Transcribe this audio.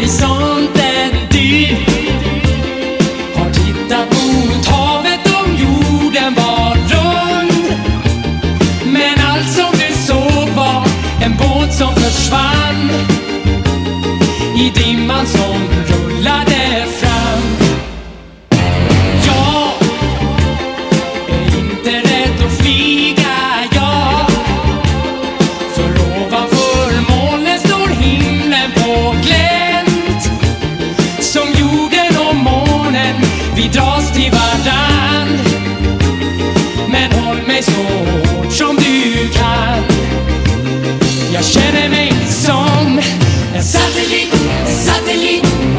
horisonten du har tittat mot havet om jorden var rund. Men allt som du såg var en båt som försvann i dimman som rullade fram. Jag är inte rädd att flyga, jag. För ovanför molnen står himlen på glänt. Som jorden och månen, vi dras till varann. Men håll mig så hårt som du kan. Jag känner mig som en satellit,